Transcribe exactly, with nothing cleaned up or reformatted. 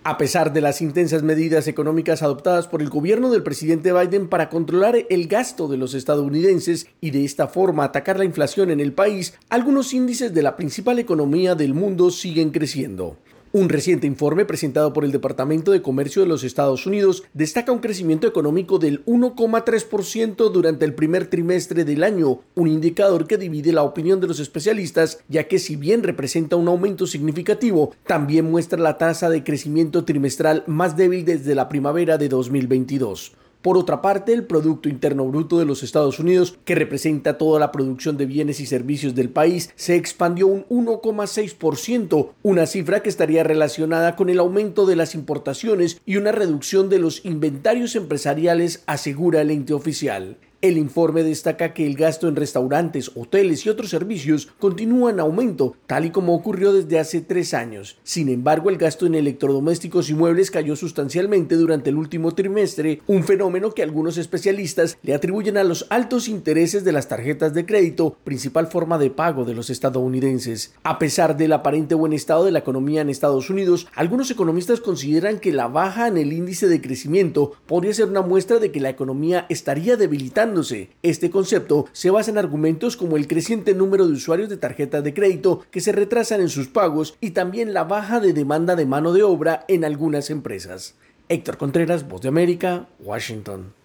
A pesar de las intensas medidas económicas adoptadas por el gobierno del presidente Biden para controlar el gasto de los estadounidenses y de esta forma atacar la inflación en el país, algunos índices de la principal economía del mundo siguen creciendo. Un reciente informe presentado por el Departamento de Comercio de los Estados Unidos destaca un crecimiento económico del uno coma tres por ciento durante el primer trimestre del año, un indicador que divide la opinión de los especialistas, ya que si bien representa un aumento significativo, también muestra la tasa de crecimiento trimestral más débil desde la primavera de dos mil veintidós. Por otra parte, el Producto Interno Bruto de los Estados Unidos, que representa toda la producción de bienes y servicios del país, se expandió un uno coma seis por ciento, una cifra que estaría relacionada con el aumento de las importaciones y una reducción de los inventarios empresariales, asegura el ente oficial. El informe destaca que el gasto en restaurantes, hoteles y otros servicios continúa en aumento, tal y como ocurrió desde hace tres años. Sin embargo, el gasto en electrodomésticos y muebles cayó sustancialmente durante el último trimestre, un fenómeno que algunos especialistas le atribuyen a los altos intereses de las tarjetas de crédito, principal forma de pago de los estadounidenses. A pesar del aparente buen estado de la economía en Estados Unidos, algunos economistas consideran que la baja en el índice de crecimiento podría ser una muestra de que la economía estaría debilitando. Este concepto se basa en argumentos como el creciente número de usuarios de tarjetas de crédito que se retrasan en sus pagos y también la baja de demanda de mano de obra en algunas empresas. Héctor Contreras, Voz de América, Washington.